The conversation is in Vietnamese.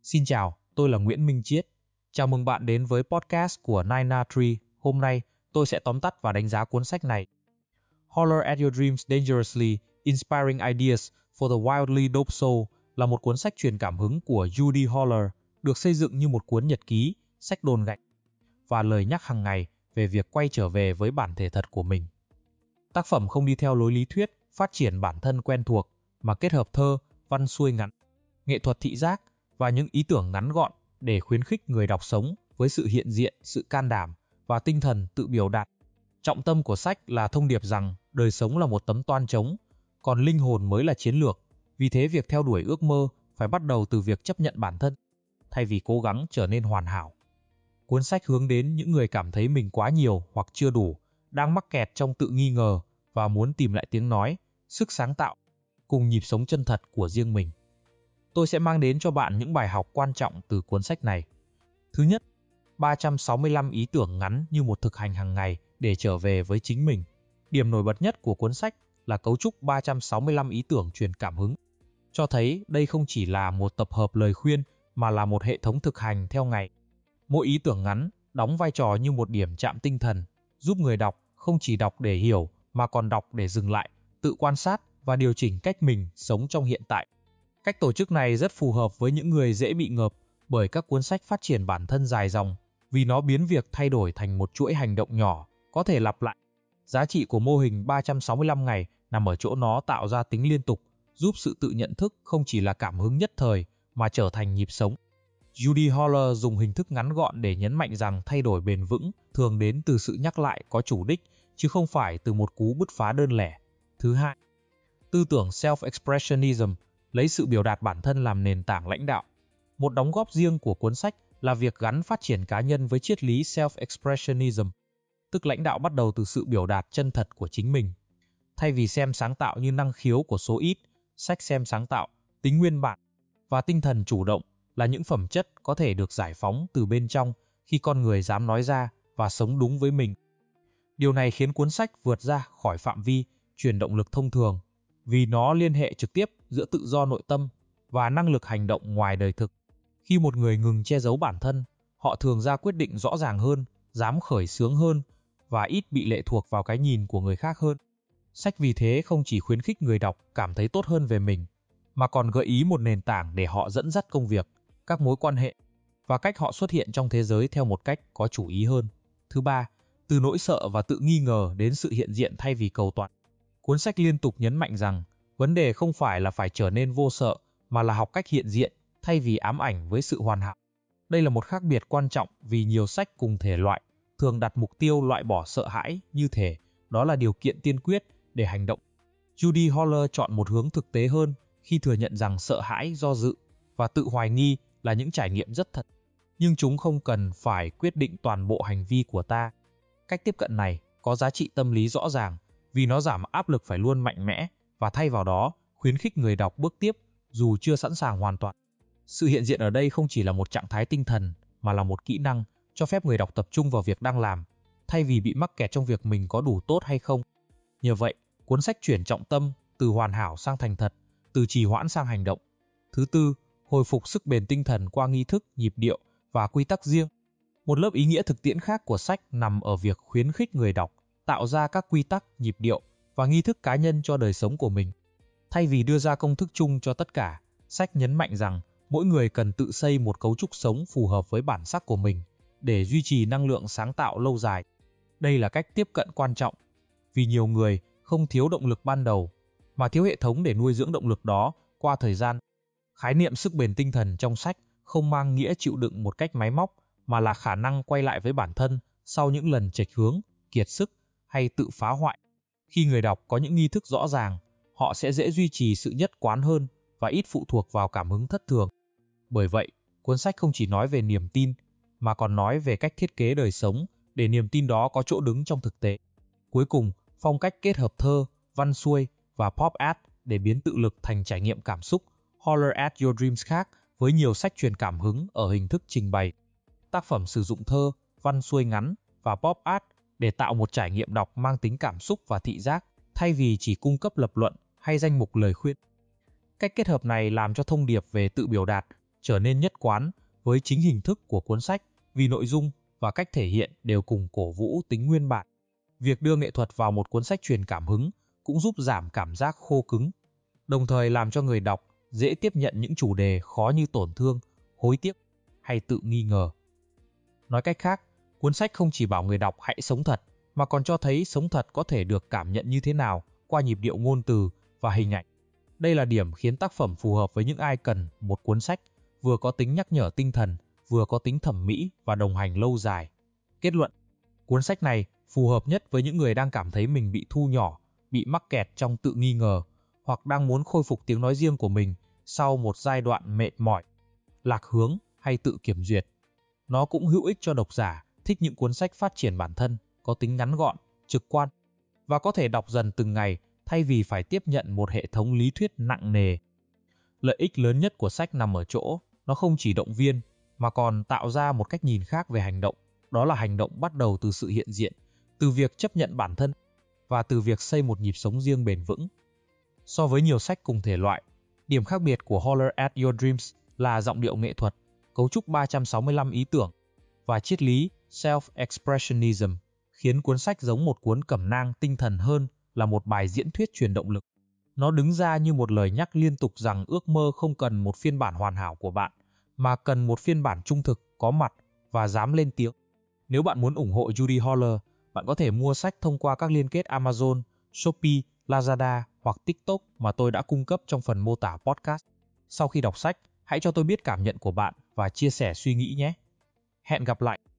Xin chào, tôi là Nguyễn Minh Chiết. Chào mừng bạn đến với podcast của Nina Tree. Hôm nay, tôi sẽ tóm tắt và đánh giá cuốn sách này. Holler at Your Dreams Dangerously, Inspiring Ideas for the Wildly Dope Soul là một cuốn sách truyền cảm hứng của Judy Holler, được xây dựng như một cuốn nhật ký, sách đồn gạch và lời nhắc hàng ngày về việc quay trở về với bản thể thật của mình. Tác phẩm không đi theo lối lý thuyết, phát triển bản thân quen thuộc, mà kết hợp thơ, văn xuôi ngắn, nghệ thuật thị giác và những ý tưởng ngắn gọn để khuyến khích người đọc sống với sự hiện diện, sự can đảm và tinh thần tự biểu đạt. Trọng tâm của sách là thông điệp rằng đời sống là một tấm toan trống, còn linh hồn mới là chiến lược. Vì thế việc theo đuổi ước mơ phải bắt đầu từ việc chấp nhận bản thân, thay vì cố gắng trở nên hoàn hảo. Cuốn sách hướng đến những người cảm thấy mình quá nhiều hoặc chưa đủ, đang mắc kẹt trong tự nghi ngờ và muốn tìm lại tiếng nói, sức sáng tạo, cùng nhịp sống chân thật của riêng mình. Tôi sẽ mang đến cho bạn những bài học quan trọng từ cuốn sách này. Thứ nhất, 365 ý tưởng ngắn như một thực hành hàng ngày để trở về với chính mình. Điểm nổi bật nhất của cuốn sách là cấu trúc 365 ý tưởng truyền cảm hứng. Cho thấy đây không chỉ là một tập hợp lời khuyên mà là một hệ thống thực hành theo ngày. Mỗi ý tưởng ngắn đóng vai trò như một điểm chạm tinh thần, giúp người đọc không chỉ đọc để hiểu mà còn đọc để dừng lại, tự quan sát và điều chỉnh cách mình sống trong hiện tại. Cách tổ chức này rất phù hợp với những người dễ bị ngợp bởi các cuốn sách phát triển bản thân dài dòng, vì nó biến việc thay đổi thành một chuỗi hành động nhỏ, có thể lặp lại. Giá trị của mô hình 365 ngày nằm ở chỗ nó tạo ra tính liên tục, giúp sự tự nhận thức không chỉ là cảm hứng nhất thời mà trở thành nhịp sống. Judy Holler dùng hình thức ngắn gọn để nhấn mạnh rằng thay đổi bền vững thường đến từ sự nhắc lại có chủ đích, chứ không phải từ một cú bứt phá đơn lẻ. Thứ hai, tư tưởng self-expressionism, lấy sự biểu đạt bản thân làm nền tảng lãnh đạo. Một đóng góp riêng của cuốn sách là việc gắn phát triển cá nhân với triết lý self-expressionism, tức lãnh đạo bắt đầu từ sự biểu đạt chân thật của chính mình. Thay vì xem sáng tạo như năng khiếu của số ít, sách xem sáng tạo, tính nguyên bản và tinh thần chủ động là những phẩm chất có thể được giải phóng từ bên trong khi con người dám nói ra và sống đúng với mình. Điều này khiến cuốn sách vượt ra khỏi phạm vi truyền động lực thông thường, vì nó liên hệ trực tiếp giữa tự do nội tâm và năng lực hành động ngoài đời thực. Khi một người ngừng che giấu bản thân, họ thường ra quyết định rõ ràng hơn, dám khởi xướng hơn và ít bị lệ thuộc vào cái nhìn của người khác hơn. Sách vì thế không chỉ khuyến khích người đọc cảm thấy tốt hơn về mình, mà còn gợi ý một nền tảng để họ dẫn dắt công việc, các mối quan hệ và cách họ xuất hiện trong thế giới theo một cách có chủ ý hơn. Thứ ba, từ nỗi sợ và tự nghi ngờ đến sự hiện diện thay vì cầu toàn. Cuốn sách liên tục nhấn mạnh rằng vấn đề không phải là phải trở nên vô sợ mà là học cách hiện diện thay vì ám ảnh với sự hoàn hảo. Đây là một khác biệt quan trọng vì nhiều sách cùng thể loại thường đặt mục tiêu loại bỏ sợ hãi như thể đó là điều kiện tiên quyết để hành động. Judy Holler chọn một hướng thực tế hơn khi thừa nhận rằng sợ hãi, do dự và tự hoài nghi là những trải nghiệm rất thật, nhưng chúng không cần phải quyết định toàn bộ hành vi của ta. Cách tiếp cận này có giá trị tâm lý rõ ràng vì nó giảm áp lực phải luôn mạnh mẽ và thay vào đó khuyến khích người đọc bước tiếp dù chưa sẵn sàng hoàn toàn. Sự hiện diện ở đây không chỉ là một trạng thái tinh thần mà là một kỹ năng cho phép người đọc tập trung vào việc đang làm thay vì bị mắc kẹt trong việc mình có đủ tốt hay không. Nhờ vậy, cuốn sách chuyển trọng tâm từ hoàn hảo sang thành thật, từ trì hoãn sang hành động. Thứ tư, hồi phục sức bền tinh thần qua nghi thức, nhịp điệu và quy tắc riêng. Một lớp ý nghĩa thực tiễn khác của sách nằm ở việc khuyến khích người đọc tạo ra các quy tắc, nhịp điệu và nghi thức cá nhân cho đời sống của mình. Thay vì đưa ra công thức chung cho tất cả, sách nhấn mạnh rằng mỗi người cần tự xây một cấu trúc sống phù hợp với bản sắc của mình để duy trì năng lượng sáng tạo lâu dài. Đây là cách tiếp cận quan trọng, vì nhiều người không thiếu động lực ban đầu, mà thiếu hệ thống để nuôi dưỡng động lực đó qua thời gian. Khái niệm sức bền tinh thần trong sách không mang nghĩa chịu đựng một cách máy móc, mà là khả năng quay lại với bản thân sau những lần chệch hướng, kiệt sức hay tự phá hoại. Khi người đọc có những nghi thức rõ ràng, họ sẽ dễ duy trì sự nhất quán hơn và ít phụ thuộc vào cảm hứng thất thường. Bởi vậy, cuốn sách không chỉ nói về niềm tin, mà còn nói về cách thiết kế đời sống để niềm tin đó có chỗ đứng trong thực tế. Cuối cùng, phong cách kết hợp thơ, văn xuôi và pop art để biến tự lực thành trải nghiệm cảm xúc Holler at Your Dreams khác với nhiều sách truyền cảm hứng ở hình thức trình bày. Tác phẩm sử dụng thơ, văn xuôi ngắn và pop art để tạo một trải nghiệm đọc mang tính cảm xúc và thị giác, thay vì chỉ cung cấp lập luận hay danh mục lời khuyên. Cách kết hợp này làm cho thông điệp về tự biểu đạt trở nên nhất quán với chính hình thức của cuốn sách vì nội dung và cách thể hiện đều cùng cổ vũ tính nguyên bản. Việc đưa nghệ thuật vào một cuốn sách truyền cảm hứng cũng giúp giảm cảm giác khô cứng, đồng thời làm cho người đọc dễ tiếp nhận những chủ đề khó như tổn thương, hối tiếc hay tự nghi ngờ. Nói cách khác, cuốn sách không chỉ bảo người đọc hãy sống thật, mà còn cho thấy sống thật có thể được cảm nhận như thế nào qua nhịp điệu ngôn từ và hình ảnh. Đây là điểm khiến tác phẩm phù hợp với những ai cần một cuốn sách vừa có tính nhắc nhở tinh thần, vừa có tính thẩm mỹ và đồng hành lâu dài. Kết luận, cuốn sách này phù hợp nhất với những người đang cảm thấy mình bị thu nhỏ, bị mắc kẹt trong tự nghi ngờ, hoặc đang muốn khôi phục tiếng nói riêng của mình sau một giai đoạn mệt mỏi, lạc hướng hay tự kiểm duyệt. Nó cũng hữu ích cho độc giả thích những cuốn sách phát triển bản thân, có tính ngắn gọn, trực quan và có thể đọc dần từng ngày thay vì phải tiếp nhận một hệ thống lý thuyết nặng nề. Lợi ích lớn nhất của sách nằm ở chỗ, nó không chỉ động viên mà còn tạo ra một cách nhìn khác về hành động. Đó là hành động bắt đầu từ sự hiện diện, từ việc chấp nhận bản thân và từ việc xây một nhịp sống riêng bền vững. So với nhiều sách cùng thể loại, điểm khác biệt của Holler at Your Dreams là giọng điệu nghệ thuật, cấu trúc 365 ý tưởng và triết lý Self-Expressionism, khiến cuốn sách giống một cuốn cẩm nang tinh thần hơn là một bài diễn thuyết truyền động lực. Nó đứng ra như một lời nhắc liên tục rằng ước mơ không cần một phiên bản hoàn hảo của bạn, mà cần một phiên bản trung thực, có mặt và dám lên tiếng. Nếu bạn muốn ủng hộ Judy Holler, bạn có thể mua sách thông qua các liên kết Amazon, Shopee, Lazada hoặc TikTok mà tôi đã cung cấp trong phần mô tả podcast. Sau khi đọc sách, hãy cho tôi biết cảm nhận của bạn và chia sẻ suy nghĩ nhé. Hẹn gặp lại!